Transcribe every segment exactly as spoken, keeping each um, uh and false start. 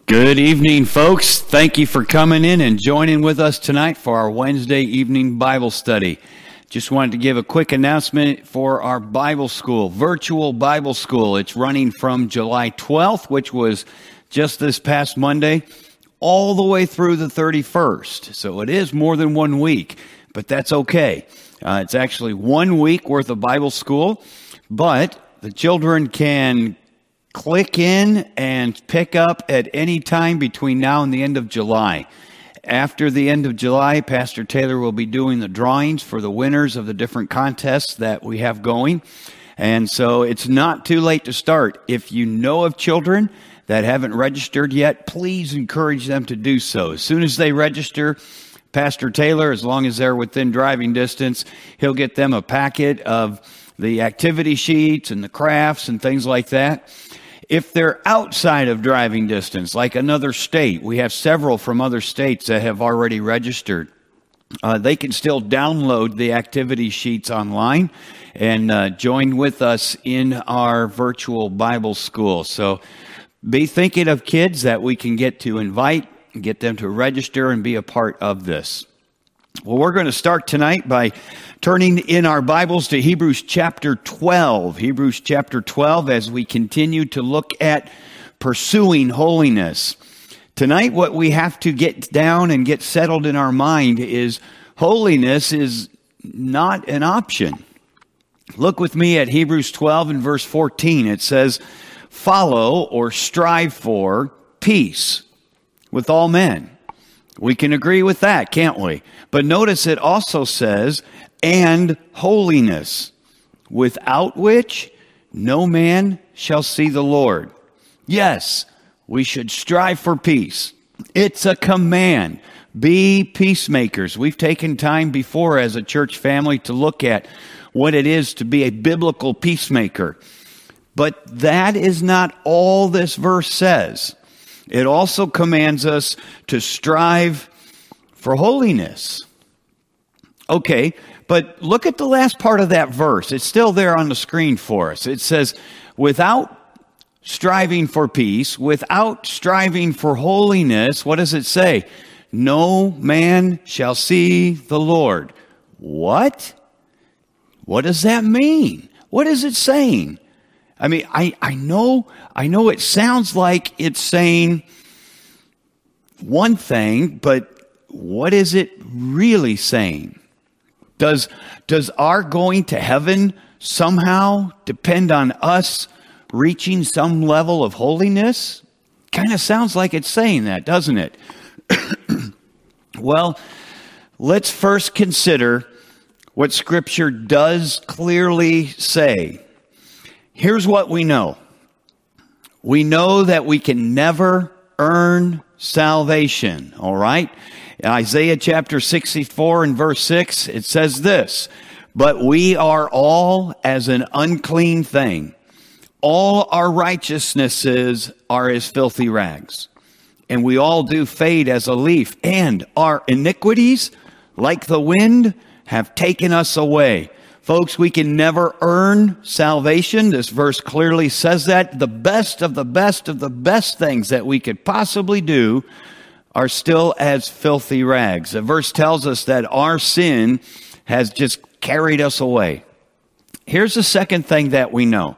Good evening, folks. Thank you for coming in and joining with us tonight for our Wednesday evening Bible study. Just wanted to give a quick announcement for our Bible school, virtual Bible school. It's running from July twelfth, which was just this past Monday, all the way through the thirty-first. So it is more than one week, but that's okay. Uh, it's actually one week worth of Bible school, but the children can click in and pick up at any time between now and the end of July. After the end of July, Pastor Taylor will be doing the drawings for the winners of the different contests that we have going. And so it's not too late to start. If you know of children that haven't registered yet, please encourage them to do so. As soon as they register, Pastor Taylor, as long as they're within driving distance, he'll get them a packet of the activity sheets and the crafts and things like that. If they're outside of driving distance, like another state, we have several from other states that have already registered. Uh, they can still download the activity sheets online and uh, join with us in our virtual Bible school. So be thinking of kids that we can get to invite, get them to register and be a part of this. Well, we're going to start tonight by turning in our Bibles to Hebrews chapter twelve. Hebrews chapter twelve, as we continue to look at pursuing holiness. Tonight, what we have to get down and get settled in our mind is holiness is not an option. Look with me at Hebrews twelve and verse fourteen. It says, "Follow or strive for peace with all men." We can agree with that, can't we? But notice it also says, "and holiness, without which no man shall see the Lord." Yes, we should strive for peace. It's a command. Be peacemakers. We've taken time before as a church family to look at what it is to be a biblical peacemaker. But that is not all this verse says. It also commands us to strive for holiness. Okay, but look at the last part of that verse. It's still there on the screen for us. It says, without striving for peace, without striving for holiness, what does it say? No man shall see the Lord. What? What does that mean? What is it saying? I mean, I, I know, I know it sounds like it's saying one thing, but what is it really saying? Does, does our going to heaven somehow depend on us reaching some level of holiness? Kind of sounds like it's saying that, doesn't it? Well, let's first consider what Scripture does clearly say. Here's what we know. We know that we can never earn salvation, all right? In Isaiah chapter sixty-four and verse six, it says this, "But we are all as an unclean thing. All our righteousnesses are as filthy rags. And we all do fade as a leaf, and our iniquities, like the wind, have taken us away." Folks, we can never earn salvation. This verse clearly says that. The best of the best of the best things that we could possibly do are still as filthy rags. The verse tells us that our sin has just carried us away. Here's the second thing that we know.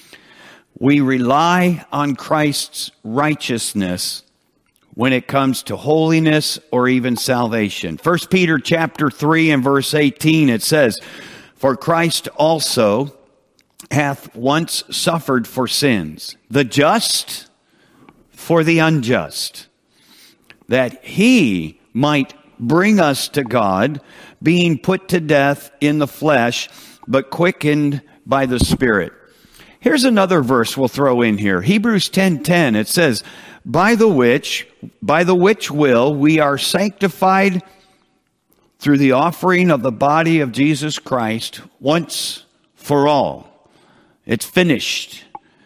We rely on Christ's righteousness when it comes to holiness or even salvation. First Peter chapter three and verse eighteen, it says, "For Christ also hath once suffered for sins, the just for the unjust, that he might bring us to God, being put to death in the flesh, but quickened by the Spirit." Here's another verse we'll throw in here. Hebrews ten ten, it says, "By the which, by the which will we are sanctified through the offering of the body of Jesus Christ once for all." It's finished.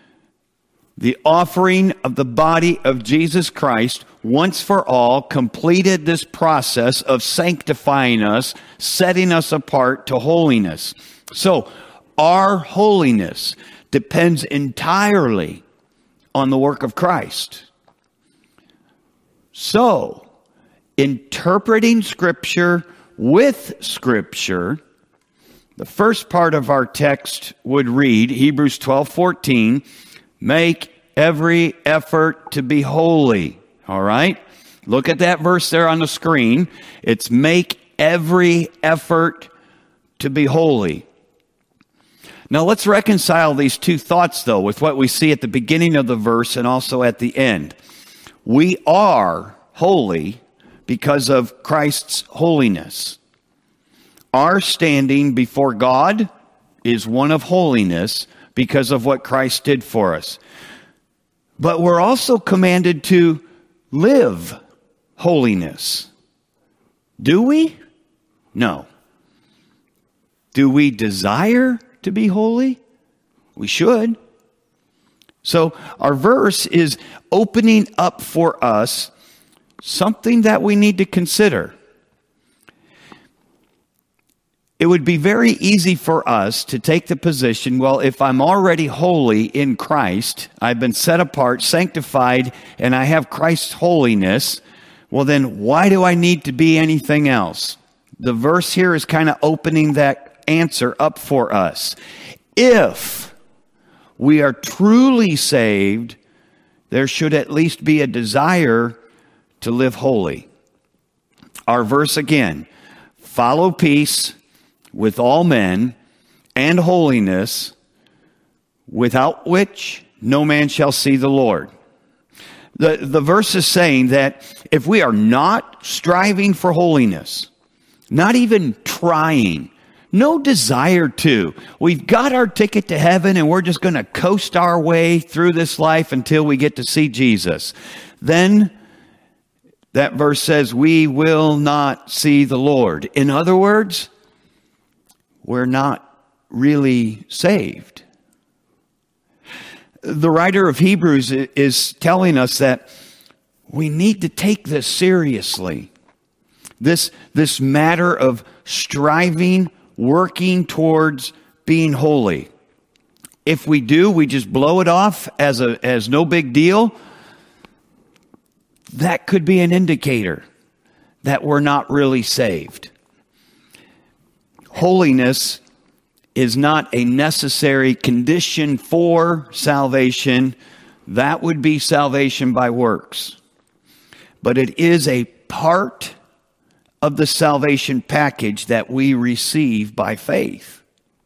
The offering of the body of Jesus Christ once for all completed this process of sanctifying us, setting us apart to holiness. So our holiness depends entirely on the work of Christ. So, interpreting Scripture with Scripture, the first part of our text would read, Hebrews twelve fourteen, make every effort to be holy. All right? Look at that verse there on the screen. It's make every effort to be holy. Now let's reconcile these two thoughts, though, with what we see at the beginning of the verse and also at the end. We are holy because of Christ's holiness. Our standing before God is one of holiness because of what Christ did for us. But we're also commanded to live holiness. Do we? No. Do we desire to be holy? We should. So our verse is opening up for us something that we need to consider. It would be very easy for us to take the position, well, if I'm already holy in Christ, I've been set apart, sanctified, and I have Christ's holiness, well then why do I need to be anything else? The verse here is kind of opening that answer up for us. If we are truly saved, there should at least be a desire to live holy. Our verse again, follow peace with all men, and holiness, without which no man shall see the Lord. The, the verse is saying that if we are not striving for holiness, not even trying, no desire to, we've got our ticket to heaven and we're just going to coast our way through this life until we get to see Jesus, then that verse says we will not see the Lord. In other words, we're not really saved. The writer of Hebrews is telling us that we need to take this seriously. This, this matter of striving, working towards being holy. If we do, we just blow it off as a, as no big deal. That could be an indicator that we're not really saved. Holiness is not a necessary condition for salvation. That would be salvation by works. But it is a part of the salvation package that we receive by faith,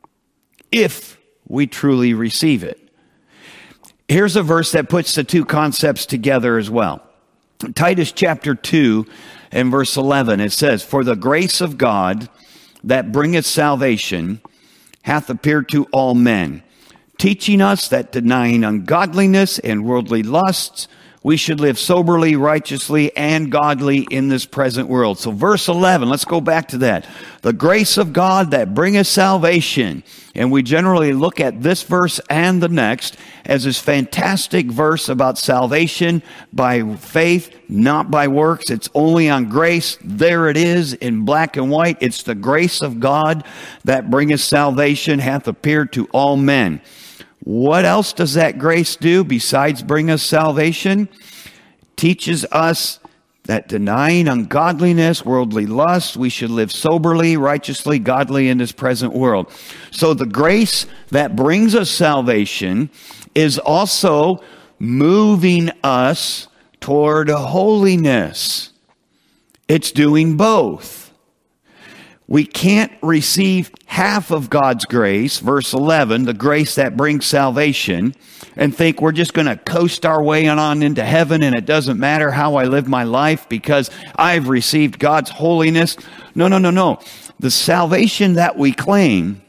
if we truly receive it. Here's a verse that puts the two concepts together as well. Titus chapter two and verse eleven, it says, for the grace of God that bringeth salvation hath appeared to all men, teaching us that denying ungodliness and worldly lusts, we should live soberly, righteously, and godly in this present world. So verse eleven, let's go back to that. The grace of God that bringeth salvation. And we generally look at this verse and the next as this fantastic verse about salvation by faith, not by works. It's only on grace. There it is in black and white. It's the grace of God that bringeth salvation hath appeared to all men. What else does that grace do besides bring us salvation? Teaches us that denying ungodliness, worldly lust, we should live soberly, righteously, godly in this present world. So the grace that brings us salvation is also moving us toward holiness. It's doing both. We can't receive half of God's grace, verse eleven, the grace that brings salvation, and think we're just going to coast our way on into heaven and it doesn't matter how I live my life because I've received God's holiness. No, no, no, no. The salvation that we claim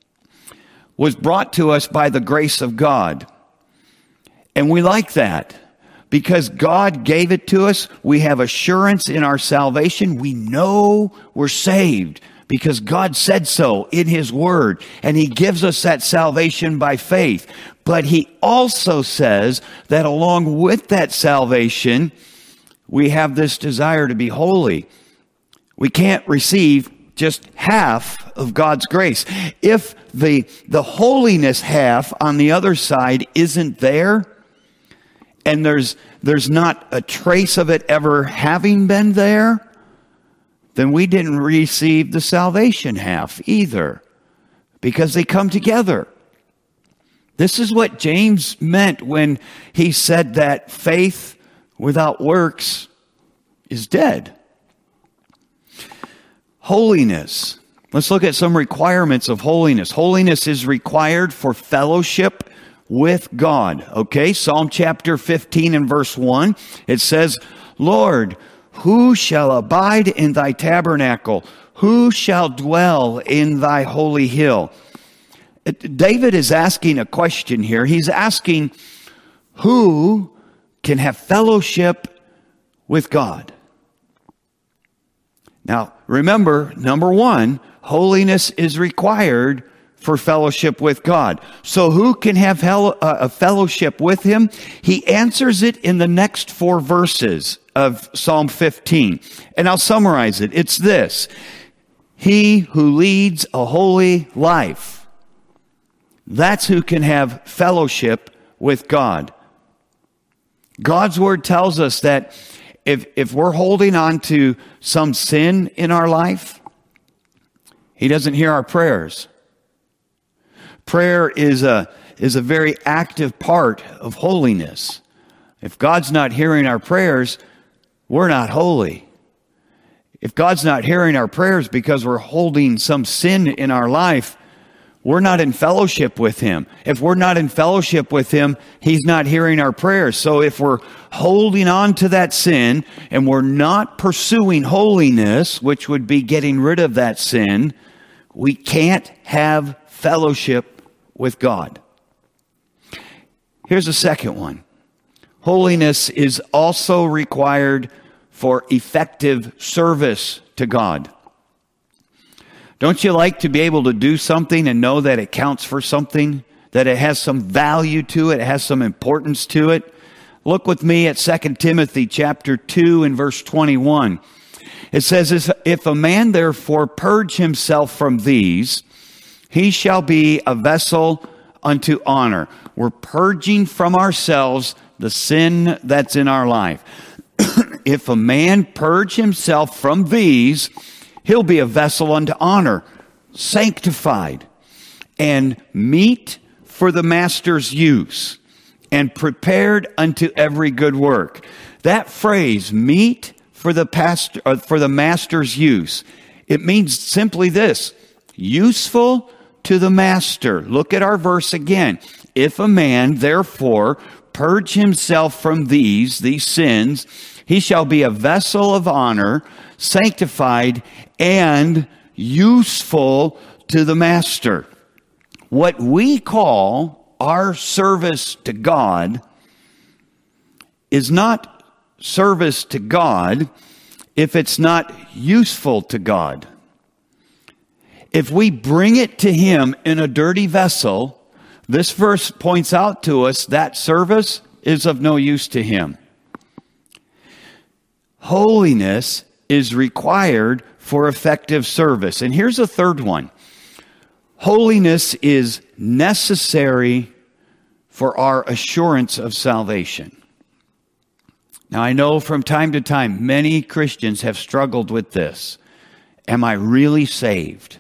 was brought to us by the grace of God. And we like that. Because God gave it to us, we have assurance in our salvation. We know we're saved because God said so in His Word. And He gives us that salvation by faith. But He also says that along with that salvation, we have this desire to be holy. We can't receive just half of God's grace. If the, the holiness half on the other side isn't there, and there's there's not a trace of it ever having been there, then we didn't receive the salvation half either, because they come together. This is what James meant when he said that faith without works is dead. Holiness. Let's look at some requirements of holiness. Holiness is required for fellowship with God. Okay, Psalm chapter fifteen and verse one, it says, Lord, who shall abide in thy tabernacle? Who shall dwell in thy holy hill? David is asking a question here. He's asking, who can have fellowship with God? Now, remember, number one, holiness is required for fellowship with God. So who can have hell, uh, a fellowship with him? He answers it in the next four verses of Psalm fifteen. And I'll summarize it. It's this: he who leads a holy life. That's who can have fellowship with God. God's word tells us that if, if we're holding on to some sin in our life, he doesn't hear our prayers. Prayer is a, is a very active part of holiness. If God's not hearing our prayers, we're not holy. If God's not hearing our prayers because we're holding some sin in our life, we're not in fellowship with him. If we're not in fellowship with him, he's not hearing our prayers. So if we're holding on to that sin and we're not pursuing holiness, which would be getting rid of that sin, we can't have fellowship with God. Here's a second one. Holiness is also required for effective service to God. Don't you like to be able to do something and know that it counts for something, that it has some value to it, it has some importance to it? Look with me at Second Timothy chapter two and verse twenty-one. It says, if a man therefore purge himself from these, he shall be a vessel unto honor. We're purging from ourselves the sin that's in our life. If a man purge himself from these, he'll be a vessel unto honor, sanctified, and meet for the master's use, and prepared unto every good work. That phrase, meet for the pastor, or for the master's use, it means simply this: useful to the master. Look at our verse again. If a man therefore purge himself from these, these sins, he shall be a vessel of honor, sanctified, and useful to the master. What we call our service to God is not service to God if it's not useful to God. If we bring it to him in a dirty vessel, this verse points out to us that service is of no use to him. Holiness is required for effective service. And here's a third one. Holiness is necessary for our assurance of salvation. Now, I know from time to time, many Christians have struggled with this. Am I really saved?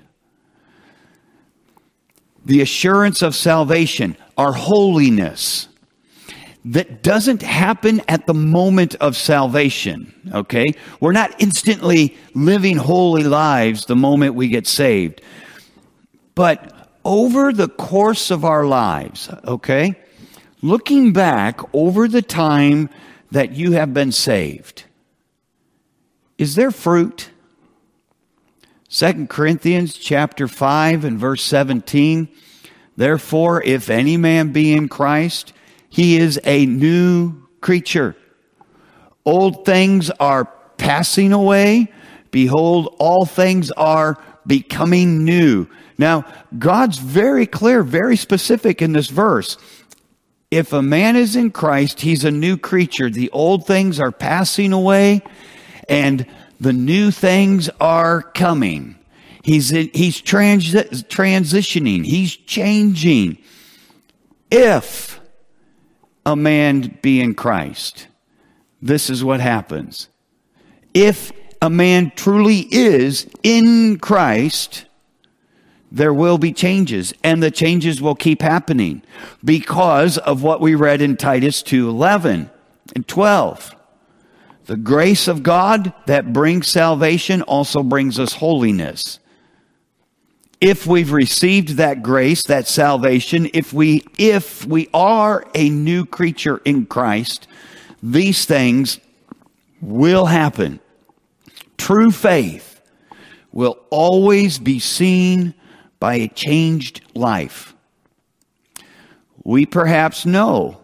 The assurance of salvation, our holiness, that doesn't happen at the moment of salvation, okay? We're not instantly living holy lives the moment we get saved. But over the course of our lives, okay, looking back over the time that you have been saved, is there fruit? Second Corinthians chapter five and verse seventeen, therefore, if any man be in Christ, he is a new creature. Old things are passing away. Behold, all things are becoming new. Now, God's very clear, very specific in this verse. If a man is in Christ, he's a new creature. The old things are passing away, and the new things are coming. He's he's trans, transitioning. He's changing. If a man be in Christ, this is what happens. If a man truly is in Christ, there will be changes, and the changes will keep happening because of what we read in Titus two eleven and twelve. The grace of God that brings salvation also brings us holiness. If we've received that grace, that salvation, if we if we are a new creature in Christ, these things will happen. True faith will always be seen by a changed life. We perhaps know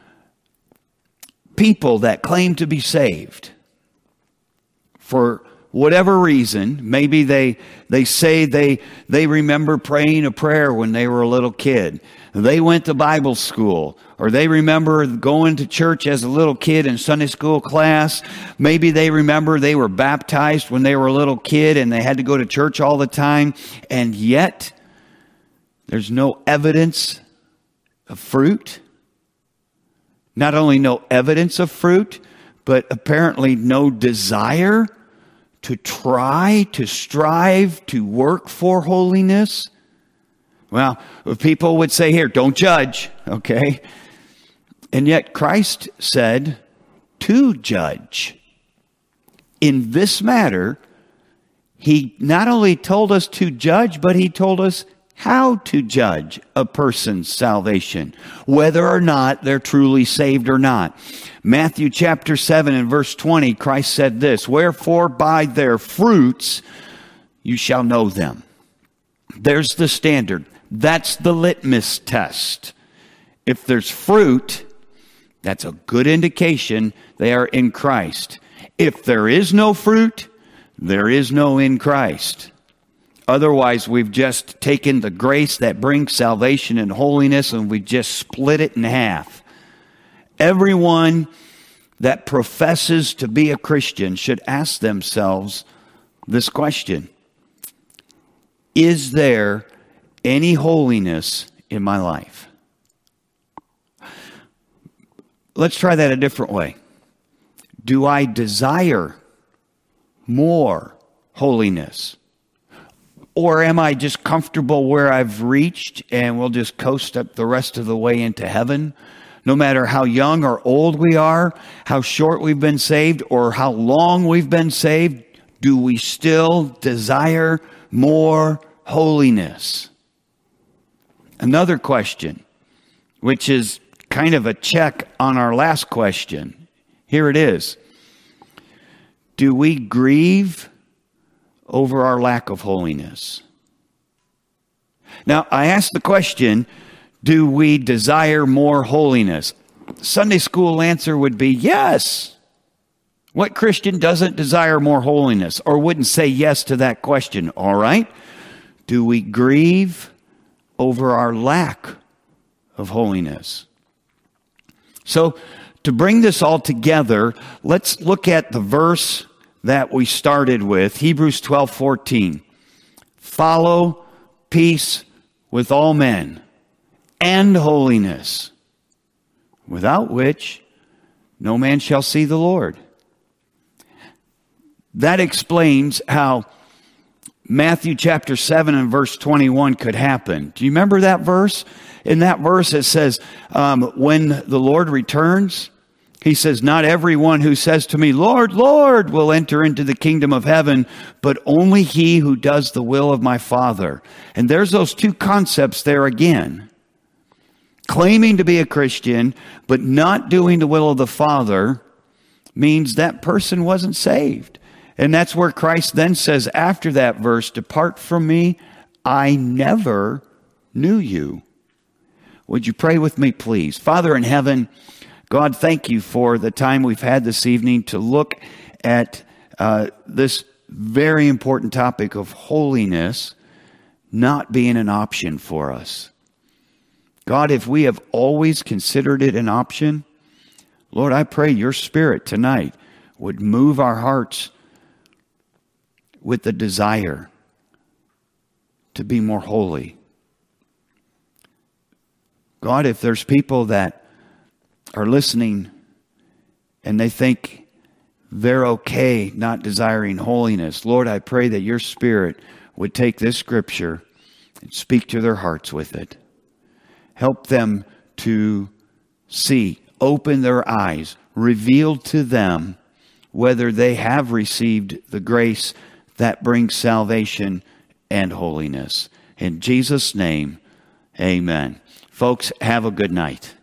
people that claim to be saved for whatever reason. Maybe they they say they they remember praying a prayer when they were a little kid. They went to Bible school, or they remember going to church as a little kid in Sunday school class. Maybe they remember they were baptized when they were a little kid and they had to go to church all the time. And yet, there's no evidence of fruit. Not only no evidence of fruit, but apparently no desire to try, to strive, to work for holiness. Well, people would say here, don't judge, okay? And yet Christ said to judge. In this matter, he not only told us to judge, but he told us how to judge a person's salvation, whether or not they're truly saved or not. Matthew chapter seven and verse twenty, Christ said this, "Wherefore by their fruits you shall know them." There's the standard. That's the litmus test. If there's fruit, that's a good indication they are in Christ. If there is no fruit, there is no in Christ. Otherwise, we've just taken the grace that brings salvation and holiness and we just split it in half. Everyone that professes to be a Christian should ask themselves this question: is there any holiness in my life? Let's try that a different way. Do I desire more holiness? Or am I just comfortable where I've reached and we'll just coast up the rest of the way into heaven? No matter how young or old we are, how short we've been saved, or how long we've been saved, do we still desire more holiness? Another question, which is kind of a check on our last question. Here it is. Do we grieve over our lack of holiness? Now, I asked the question, do we desire more holiness? Sunday school answer would be yes. What Christian doesn't desire more holiness or wouldn't say yes to that question? All right. Do we grieve over our lack of holiness? So, to bring this all together, let's look at the verse that we started with, Hebrews twelve fourteen. Follow peace with all men and holiness, without which no man shall see the Lord. That explains how Matthew chapter seven and verse twenty-one could happen. Do you remember that verse? In that verse it says, um, when the Lord returns, he says, not everyone who says to me, Lord, Lord, will enter into the kingdom of heaven, but only he who does the will of my Father. And there's those two concepts there again. Claiming to be a Christian, but not doing the will of the Father means that person wasn't saved. And that's where Christ then says after that verse, depart from me, I never knew you. Would you pray with me, please? Father in heaven, God, thank you for the time we've had this evening to look at uh, this very important topic of holiness not being an option for us. God, if we have always considered it an option, Lord, I pray your Spirit tonight would move our hearts with the desire to be more holy. God, if there's people that are listening and they think they're okay not desiring holiness, Lord, I pray that your Spirit would take this scripture and speak to their hearts with it. Help them to see, open their eyes, reveal to them whether they have received the grace that brings salvation and holiness. In Jesus' name, amen. Folks, have a good night.